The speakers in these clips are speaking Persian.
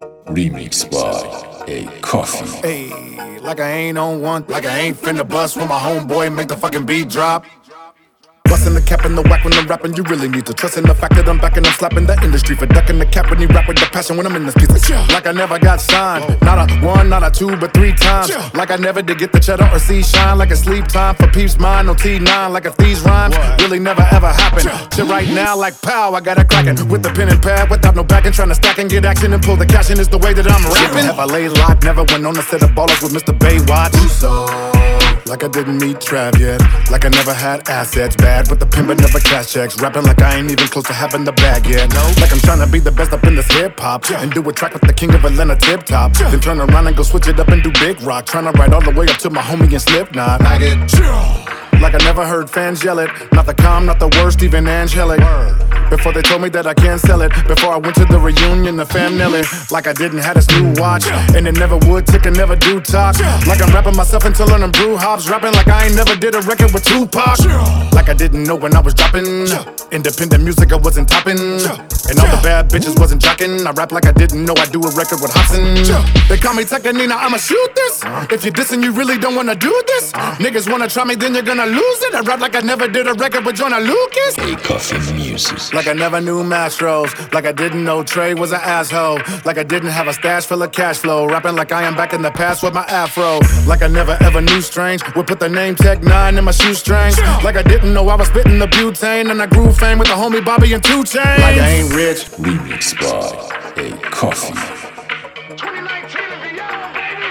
Remix by A Coffee. Hey, like I ain't on one, like I ain't finna bust when my homeboy make the fucking beat drop. Bustin' the cap and the whack when I'm rapping, you really need to trust in the fact that I'm back and I'm slapping the industry for ducking the cap when you rap with the passion when I'm in this piece. Like I never got signed, not a one, not a two, but 3 times. Like I never did get the cheddar or see shine. Like a sleep time for peeps mine, no T9. Like if these rhymes really never ever happen. Shit right now like pow, I got it cracking with the pen and pad without no backing, trying to stack and get action and pull the cash in is the way that I'm rapping. Have I laid locked, never went on a set of ballers with Mr. Baywatch. Like I didn't meet Trav yet, like I never had assets. Bad with the pin but never cash checks. Rapping like I ain't even close to having the bag yet. No, like I'm trying to be the best up in this hip-hop and do a track with the king of Atlanta Tip Top. Then turn around and go switch it up and do Big Rock. Trying to ride all the way up to my homie and Slipknot. Like I never heard fans yell it. Not the calm, not the worst, even angelic. Before they told me that I can't sell it. Before I went to the reunion, the fam nail it. Like I didn't have this new watch, and it never would tick and never do talk. Like I'm rapping myself into learning brew hops. Rapping like I ain't never did a record with Tupac. Like I didn't know when I was dropping. Independent music I wasn't topping, and all the bad bitches wasn't jocking. I rap like I didn't know I'd do a record with Hobson. They call me Tekanina, I'ma shoot this. If you're dissing, you really don't wanna do this. Niggas wanna try me, then you're gonna lose it. I rap like I never did a record with Jonah Lucas. A Coffee Music. Like I never knew Mastros. Like I didn't know Trey was an asshole. Like I didn't have a stash full of cash flow. Rapping like I am back in the past with my afro. Like I never ever knew Strange would put the name Tech 9 in my shoestrings. Like I didn't know I was spitting the butane, and I grew fame with the homie Bobby and 2 Chainz. Like I ain't rich. Remix by A Coffee. 2019 is the year, baby.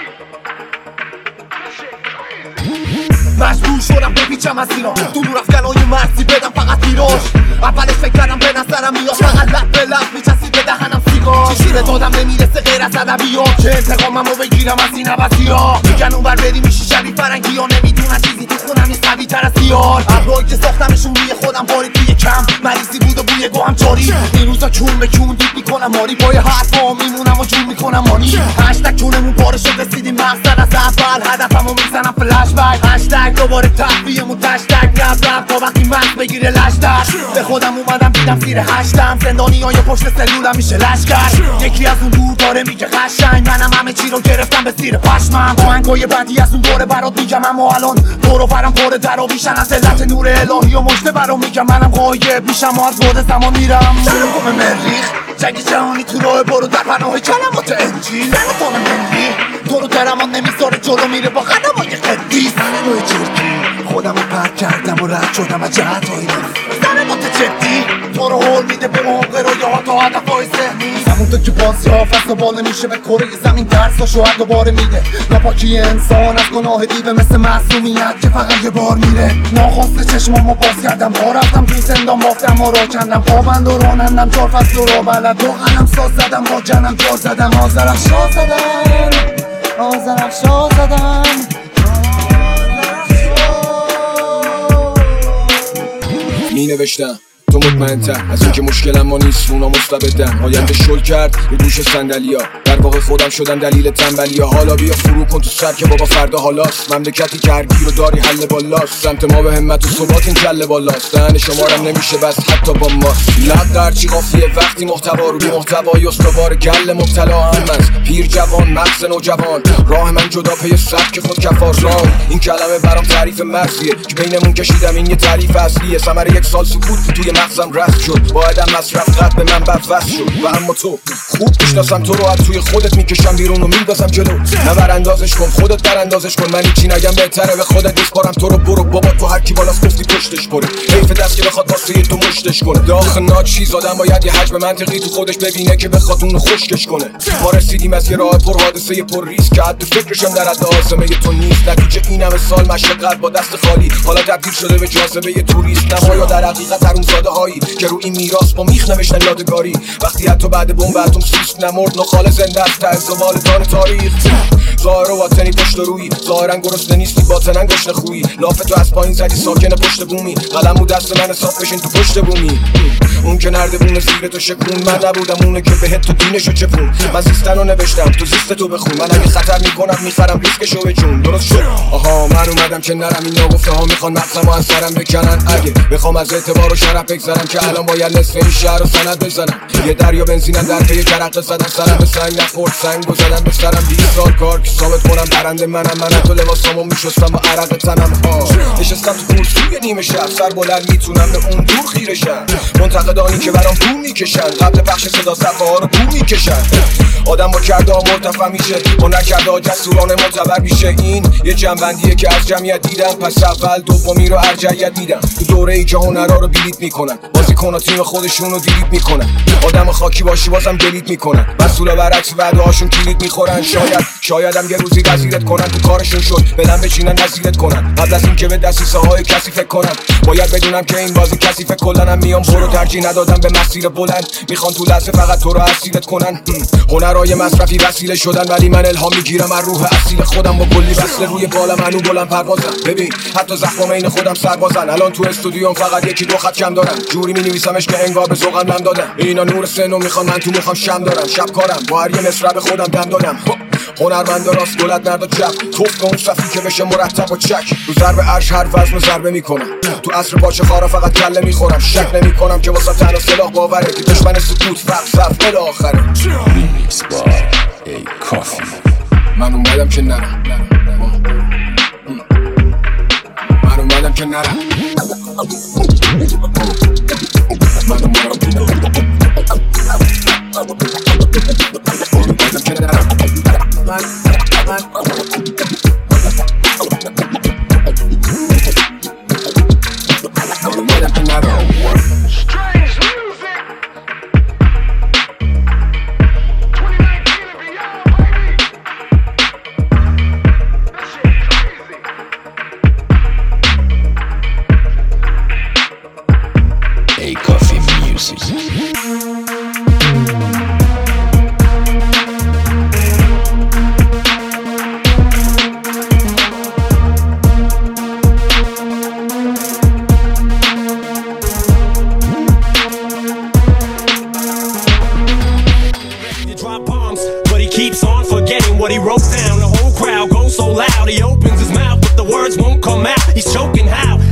That shit crazy. مجبور شدم بپیچم از ایران تو دور افغانای مرسی بدم فقط تیراژ اولش فکر کردم به نظرم میاد فقط لب به لب میچسید به دهنم سیگار چیزی به دادم نمیرسه غیر از ادبیات که انتقاممو بگیرم از این عوضی‌ها میگن اونور بری میشی شبیه فرنگی ها نمیدونن چیزی تو خونم نیست قوی تر از دیار ابرایی که ساختمشون روی خودم باری توی کم مریضی بود و بوی گوهم جاری این روزا کون به کون دیپ میکنم ماری پای حرفا میمونم و جون میکنم مانی هشتگ کونمون پاره شد رسیدیم مقصد از اول هدفمو میزنم فلش بک هشتگ دوباره تخفیه‌مون تشتگ رب تا وقتی مغز بگیره لشتر به خودم اومدم دیدم زیر هشتم زندانیای پشت سلولم میشه لشکر یکی از اون دور داره میگه قشنگ منم همه چی رو گرفتم به زیر پشمم آهنگای بعدی از اون دوره برات میگم اما الان برو برم پر در و بیشن از علت نور الهی و مجده برام میگم منم غایب میشم و از بعد زمان میرم سرقوم مریخ جنگ جهانی تو راه برو در پناه کلمات انجیل تلفن ملی تو رو درمان نمیذاره جلو میره با قدمای قدیس روی جرکی خودم رو پرد کردم و رد شدم از جهتایی زنمات جدی تو رو حول میده به عمق رویاهات و هدفهای ذهنی همونطور که بازی ها فصل باله میشه به کره زمین درساشو هر دوباره میده ناپاکی انسان از گناه دیوه مثل معصومیت که فقط یه بار میره ناخواسته چشمامو باز کردم ها رفتم تو زندان بافتم و را کندم پابند و رانندم 4 فصل و را بلد و قلم ساز زدم با جنم جار زدم آزرم شاه زدم آزرم شاه زدم می نوشتم تو مطمئن‌تر از اینکه مشکلم ما نیست اونا مستبدن آینده شل کرد رو دوش صندلی‌ها در واقع خودم شدم دلیل تنبلی‌ها حالا بیا فرو کن تو سر که بابا فردا حالاست مملکتی که هرگیر و داری حل بالاست سمت ما به همت و ثبات این کله بالاست دهن شمارم نمیشه بس حتی با ما لب درچی قافیه وقتی محتوا رو بی محتوای استوار گل مبتلا هم از پیر جوان مغز نوجوان راه من جدا پی سبک خود کفار راه این کلمه برام تعریف مرزیه که بینمون کشیدم این یه تعریف اصلیه ثمره یک سال سکوت توی مغزم رست شد بایدم مصرف قد به من بدوست شد و اما تو خوب میشناسم تو رو از توی خودت میکشم بیرون و میندازم جلو نبر اندازش کن خودت در اندازش کن من هیچی نگم بهتره به خودت بسپارم تو رو برو بابا تو هر کی بالاست گفتی پشتش پره حیف دست که بخواد واسه تو مشتش کنه داخل ناچیز آدم باید یه حجم منطقی تو خودش ببینه که بخواد اونو خشکش کنه ما رسیدیم از یه راه پر حادثه پر ریسک که حد فکرشم در حد آزمه تو نیست نتیجه این همه سال مشقت با دست خالی حالا تبدیل شده به جاذبه توریست نمایا در حقیقت حرومزاده هایی که رو این میراث با میخ نوشتن یادگاری وقتی حتی بعد بمب اتم سوست نمرد نخاله زنده است ته زوالدان تاریخ ظاهر و باطنی پشت روی ظاهرا گرسنه نیستی باطنا گشنه خویی لاف تو از پایین زدی ساکن پشت بومی قلم و دست من صاف بشین تو پشت بومی اون که نردبونه زیر تو شکون، من نبودم اونه که بهت تو دینشو چپون. من زیستن رو نوشتم تو زیست تو بخون، من اگه خطر میکنم میخرم ریسکشو به جون. درست شد آها من اومدم که نرم، اینا گفته ها میخوان مغزمو از سرم بکنن. اگه بخوام از اعتبار و شرف بگذرم که الان باید نصف این شهر رو سند بزنم. یه دریا بنزینم در پی جرقه زدم، سرم به سنگ نخورد سنگ و زدم به سرم 20 سال کار که ثابت کنم برنده منم. من تو لباسامو میشستم با عرق تنم ها، نشستم تو کرسی نیمه شب سر بلند میتونم به اون دور خیره شم. منتقدانی که برام پول میکشن قبل پخش صدا صفحه ها رو پول میکشن. آدم با کرده ها مرتفع میشه، با نکرده ها جسورانه معتبر میشه. این یه جنبندیه که از جمعیت دیدم، پس اول دومی رو ارجعیت دیدم. تو دوره ای که هنرها رو بلیت میکنن، بازیکن تیم خودشون رو دیلیت میکنن. آدم خاکی باشی بازم دلیت میکنن، مسئولا برعکس وعده هاشون کلید میخورن. شایدم یه روزی وزیرت کنن، تو کارشون شد بدن بچینن نزیرت کنن. قبل از اینکه به دسیسه های کسی فکر کنم باید بدونم که این بازی کسی فکر کلنم. میام برو ترجیح ندادم به مسیر بلند، میخوان تو لحظه فقط تو رو اسیرت کنن. هنرهای مصرفی وسیله شدن، ولی من الهام میگیرم از روح اصیل خودم با کلی وصله روی بالا منو بلند پروازم. ببین حتی زخم عین خودم سربازن، الان تو استودیوم فقط یکی دو خط کم دارم. جوری مینویسمش که انگار به ذوقم نم دادم. اینا نور سنو میخوان من تو میخوام شم دارم. شب کارم با هر یه مصرع به خودم دم دادم. هنرمند راست دولت مرد و چپ، توف به اون صفی که بشه مرتب و چک. رو ضرب عرش هر وزن ضربه میکنم، تو عصر باچه خارا فقط کله میخورم. شک نمیکنم که واسه تنها سلاح باوره که دشمن سکوت فقط صف الی آخره. Remix by A Coffee. من اومدم که نرم، من اومدم که نرم، من اومدم که نرم. Strange music. 2019 and beyond, baby. That shit crazy. A Coffee Music. Drop bombs, but he keeps on forgetting what he wrote down. The whole crowd goes so loud, he opens his mouth, but the words won't come out. He's choking how?